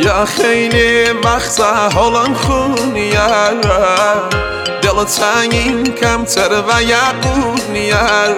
یا خیلی وقت حالم خونیه دل تنگین کمتر و یقونیه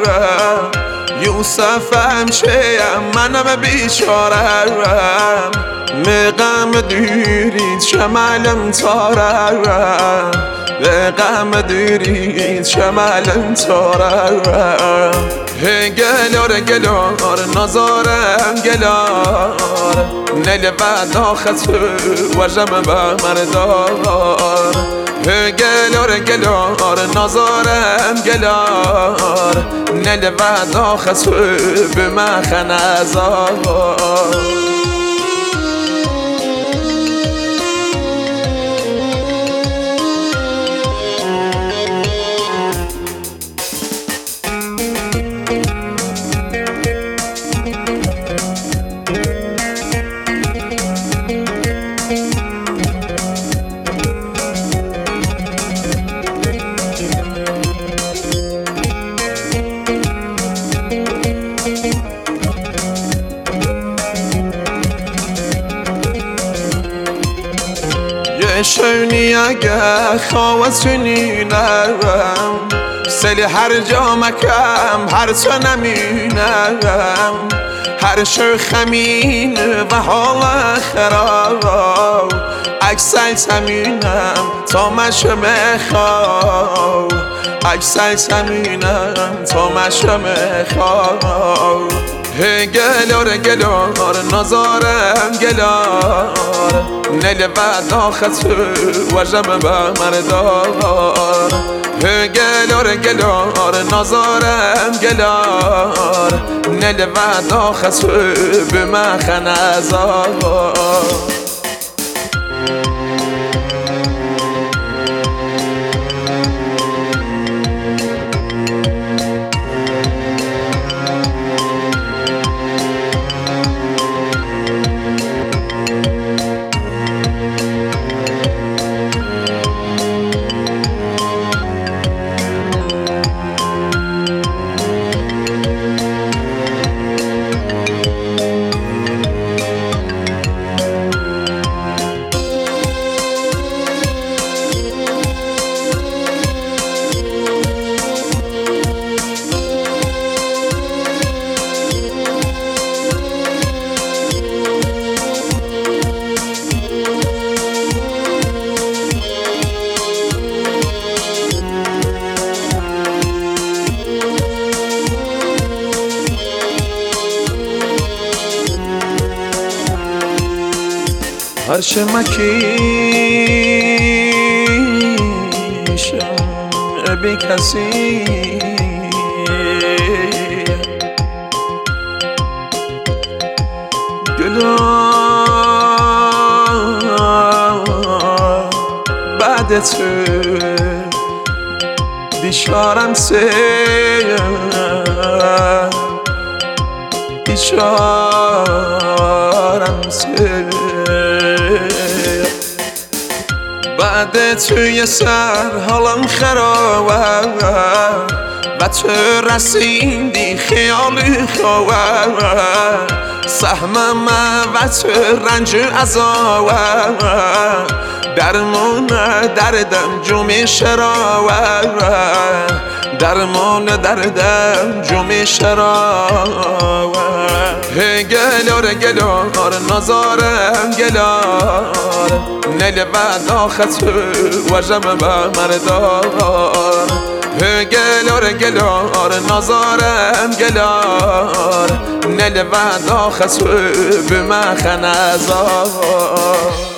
یوسفم شیم منم بیچارم مقام دیرید شمالم تارم به غم دیرید شمالم تارم گلار گلار نازارم گلار نل بعد آخت وجم به مردار گلار گلار نازارم گلار نل بعد آخت به مخن ازار شونی اگه خواستی نرم سلی هر جا مکم هر تو نمینم هر شو خمین و حال خراب اکسای تمینم تا مشم خواب اکسای تمینم تا مشم خواب گلار گلار نازارم گلار نل بعد آخت وجم به مردار گلار گلار نازارم گلار نل بعد آخت به مخن ازار هرچه مکیشم بی کسی گلار بعد تو بیچارم بیچارم بعد توی سر حالم خرابه و تو رسیدی خیالی خوابه سهمم و تو رنج عذابه درمون دردم جمع شرابه درمان دردم جمع شرابه گلار گلار نازارم گلار نل بعد آخت وجم به مردار گلار گلار نازارم گلار نل بعد آخت به مخن ازار